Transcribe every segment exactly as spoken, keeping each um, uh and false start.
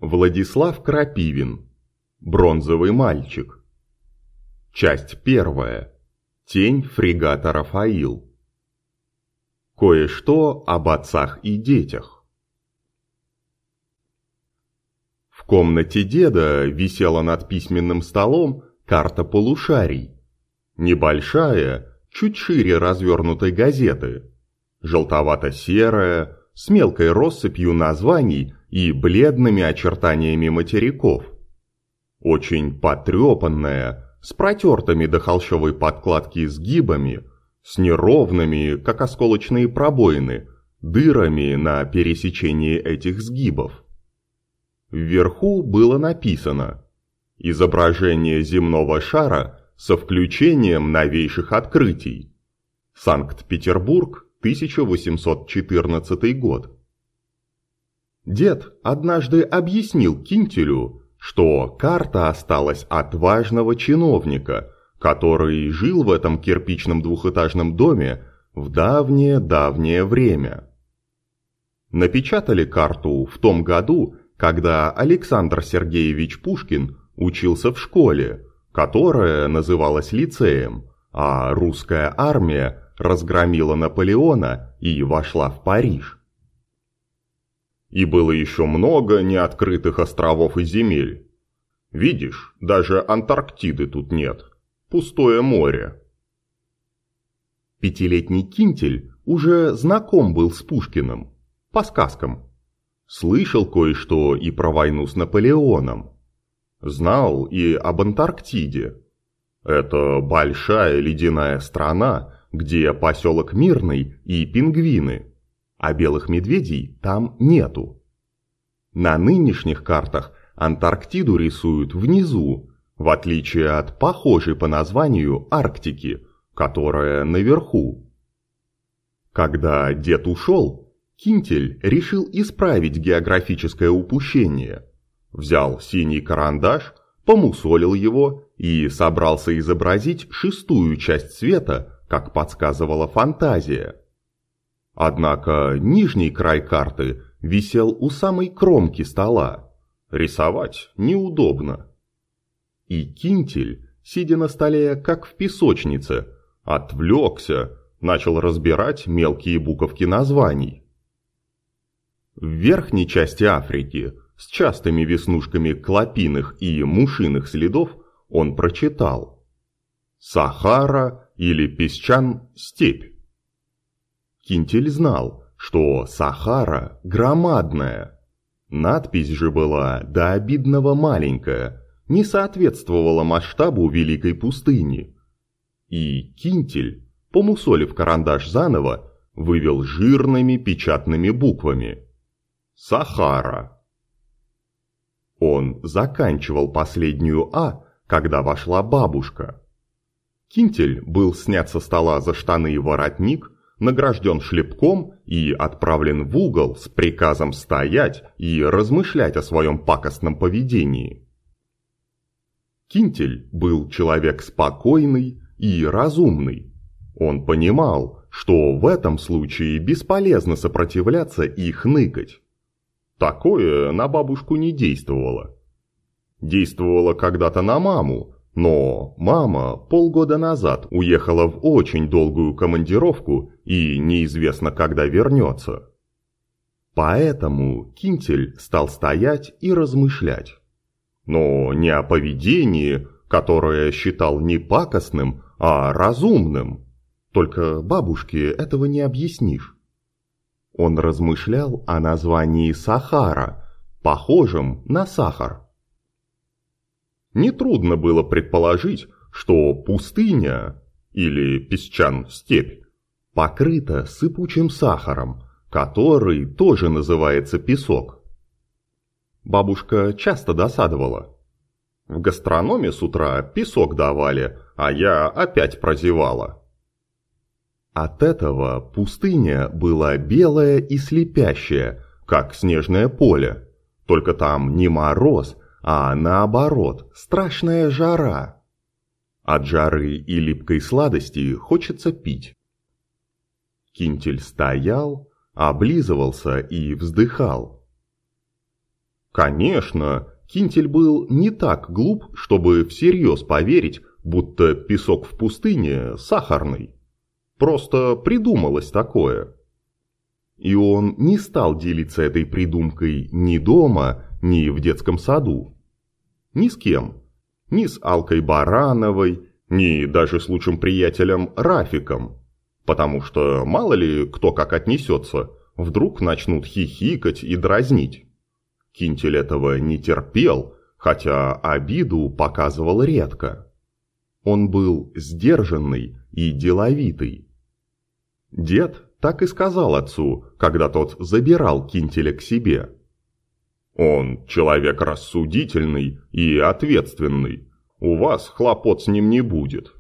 Владислав Крапивин. Бронзовый мальчик. Часть первая. Тень фрегата «Рафаил». Кое-что об отцах и детях. В комнате деда висела над письменным столом карта полушарий. Небольшая, чуть шире развернутой газеты. Желтовато-серая, с мелкой россыпью названий и бледными очертаниями материков. Очень потрепанная, с протертыми до холщовой подкладки сгибами, с неровными, как осколочные пробоины, дырами на пересечении этих сгибов. Вверху было написано «Изображение земного шара со включением новейших открытий. Санкт-Петербург, тысяча восемьсот четырнадцатый год». Дед однажды объяснил Кинтелю, что карта осталась от важного чиновника, который жил в этом кирпичном двухэтажном доме в давнее-давнее время. Напечатали карту в том году, когда Александр Сергеевич Пушкин учился в школе, которая называлась лицеем, а русская армия разгромила Наполеона и вошла в Париж. И было еще много неоткрытых островов и земель. Видишь, даже Антарктиды тут нет. Пустое море. Пятилетний Кинтель уже знаком был с Пушкиным, по сказкам. Слышал кое-что и про войну с Наполеоном. Знал и об Антарктиде. Это большая ледяная страна, где поселок Мирный и пингвины, а белых медведей там нету. На нынешних картах Антарктиду рисуют внизу, в отличие от похожей по названию Арктики, которая наверху. Когда дед ушел, Кинтель решил исправить географическое упущение. Взял синий карандаш, помусолил его и собрался изобразить шестую часть света, как подсказывала фантазия. Однако нижний край карты висел у самой кромки стола. Рисовать неудобно. И Кинтель, сидя на столе, как в песочнице, отвлекся, начал разбирать мелкие буковки названий. В верхней части Африки, с частыми веснушками клопиных и мушиных следов, он прочитал «Сахара» или «Песчан-степь». Кинтель знал, что Сахара громадная. Надпись же была до обидного маленькая, не соответствовала масштабу великой пустыни. И Кинтель, помусолив карандаш заново, вывел жирными печатными буквами «Сахара». Он заканчивал последнюю «а», когда вошла бабушка. Кинтель был снят со стола за штаны и воротник, награжден шлепком и отправлен в угол с приказом стоять и размышлять о своем пакостном поведении. Кинтель был человек спокойный и разумный. Он понимал, что в этом случае бесполезно сопротивляться и хныкать. Такое на бабушку не действовало. Действовало когда-то на маму, но мама полгода назад уехала в очень долгую командировку и неизвестно, когда вернется. Поэтому Кинтель стал стоять и размышлять. Но не о поведении, которое считал не пакостным, а разумным. Только бабушке этого не объяснишь. Он размышлял о названии Сахара, похожем на сахар. Нетрудно было предположить, что пустыня, или песчан-степь, покрыта сыпучим сахаром, который тоже называется песок. Бабушка часто досадовала. В гастрономе с утра песок давали, а я опять прозевала. От этого пустыня была белая и слепящая, как снежное поле, только там не мороз, а наоборот, страшная жара. От жары и липкой сладости хочется пить. Кинтель стоял, облизывался и вздыхал. Конечно, Кинтель был не так глуп, чтобы всерьез поверить, будто песок в пустыне сахарный. Просто придумалось такое. И он не стал делиться этой придумкой ни дома, ни в детском саду. Ни с кем. Ни с Алкой Барановой, ни даже с лучшим приятелем Рафиком. Потому что мало ли кто как отнесется, вдруг начнут хихикать и дразнить. Кинтель этого не терпел, хотя обиду показывал редко. Он был сдержанный и деловитый. Дед так и сказал отцу, когда тот забирал Кинтеля к себе. «Он человек рассудительный и ответственный. У вас хлопот с ним не будет».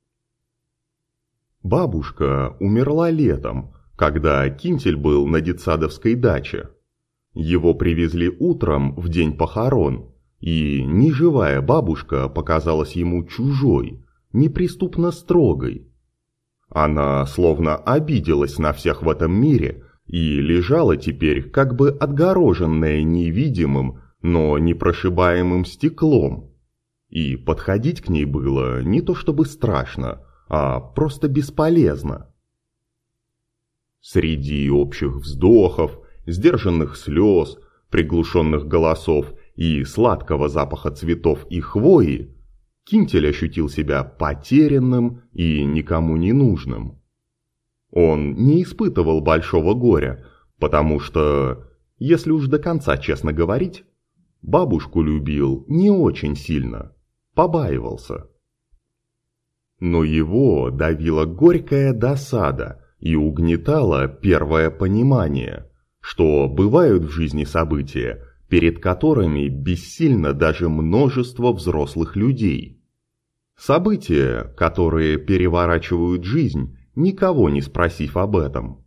Бабушка умерла летом, когда Кинтель был на детсадовской даче. Его привезли утром в день похорон, и неживая бабушка показалась ему чужой, неприступно строгой. Она словно обиделась на всех в этом мире и лежала теперь как бы отгороженная невидимым, но непрошибаемым стеклом. И подходить к ней было не то чтобы страшно, а просто бесполезно. Среди общих вздохов, сдержанных слез, приглушенных голосов и сладкого запаха цветов и хвои, Кинтель ощутил себя потерянным и никому не нужным. Он не испытывал большого горя, потому что, если уж до конца честно говорить, бабушку любил не очень сильно, побаивался. Но его давила горькая досада и угнетало первое понимание, что бывают в жизни события, перед которыми бессильно даже множество взрослых людей. События, которые переворачивают жизнь, никого не спросив об этом.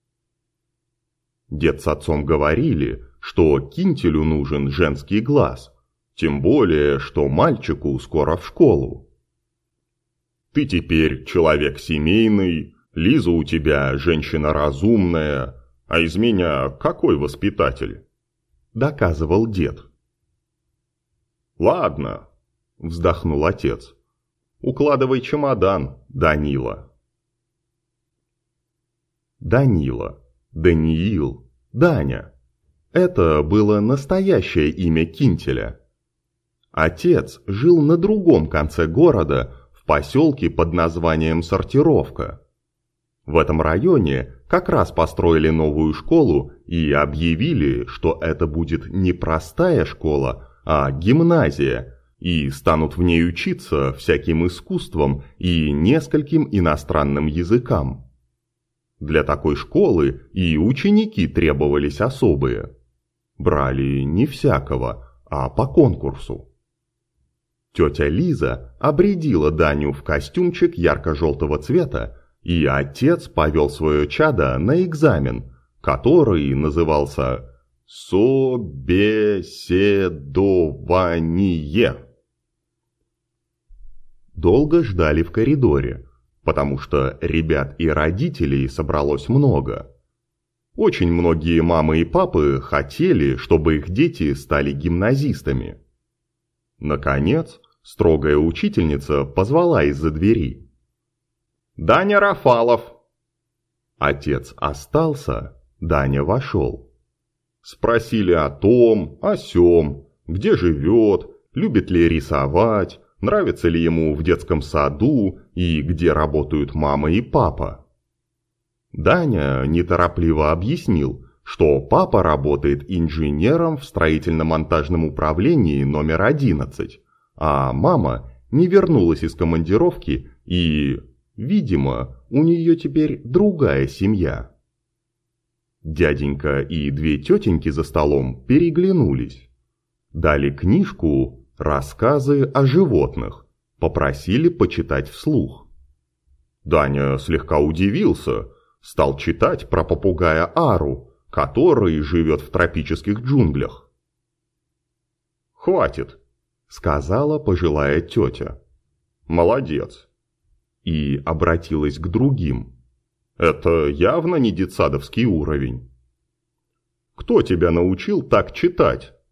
Дед с отцом говорили, что Кинтелю нужен женский глаз, тем более, что мальчику скоро в школу. «Ты теперь человек семейный, Лиза у тебя женщина разумная, а из меня какой воспитатель?» – доказывал дед. «Ладно», – вздохнул отец. «Укладывай чемодан, Данила». Данила, Даниил, Даня – это было настоящее имя Кинтеля. Отец жил на другом конце города, в поселке под названием Сортировка. В этом районе как раз построили новую школу и объявили, что это будет не простая школа, а гимназия, и станут в ней учиться всяким искусствам и нескольким иностранным языкам. Для такой школы и ученики требовались особые. Брали не всякого, а по конкурсу. Тетя Лиза обрядила Даню в костюмчик ярко-желтого цвета, и отец повел свое чадо на экзамен, который назывался «Собеседование». Долго ждали в коридоре, потому что ребят и родителей собралось много. Очень многие мамы и папы хотели, чтобы их дети стали гимназистами. Наконец, строгая учительница позвала из-за двери. «Даня Рафалов!» Отец остался, Даня вошел. Спросили о том, о сём, где живет, любит ли рисовать, нравится ли ему в детском саду и где работают мама и папа. Даня неторопливо объяснил, что папа работает инженером в строительно-монтажном управлении номер одиннадцать, а мама не вернулась из командировки и, видимо, у нее теперь другая семья. Дяденька и две тетеньки за столом переглянулись. Дали книжку «Рассказы о животных», попросили почитать вслух. Даня слегка удивился, стал читать про попугая Ару, который живет в тропических джунглях. «Хватит», — сказала пожилая тетя. «Молодец». И обратилась к другим. «Это явно не детсадовский уровень. Кто тебя научил так читать?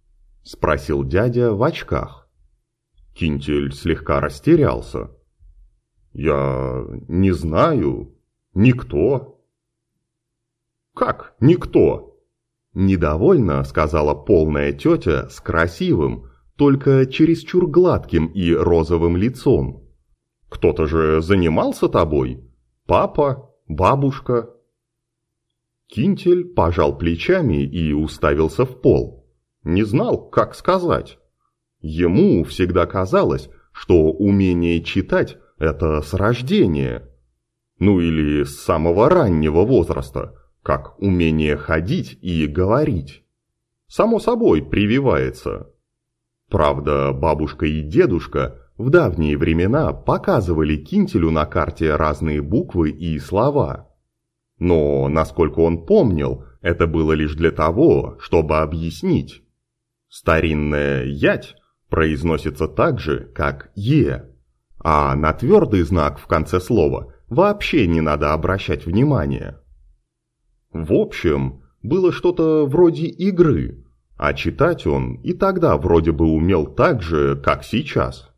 спросил дядя в очках. Кинтель слегка растерялся. «Я не знаю. Никто». «Как никто?» Недовольно сказала полная тетя с красивым, только чересчур гладким и розовым лицом. «Кто-то же занимался тобой? Папа? Бабушка?» Кинтель пожал плечами и уставился в пол. Не знал, как сказать. Ему всегда казалось, что умение читать – это с рождения. Ну или с самого раннего возраста, как умение ходить и говорить. Само собой прививается. Правда, бабушка и дедушка в давние времена показывали Кинтелю на карте разные буквы и слова. Но, насколько он помнил, это было лишь для того, чтобы объяснить. Старинная «ять» произносится так же, как «е», а на твердый знак в конце слова вообще не надо обращать внимания. В общем, было что-то вроде игры, а читать он и тогда вроде бы умел так же, как сейчас.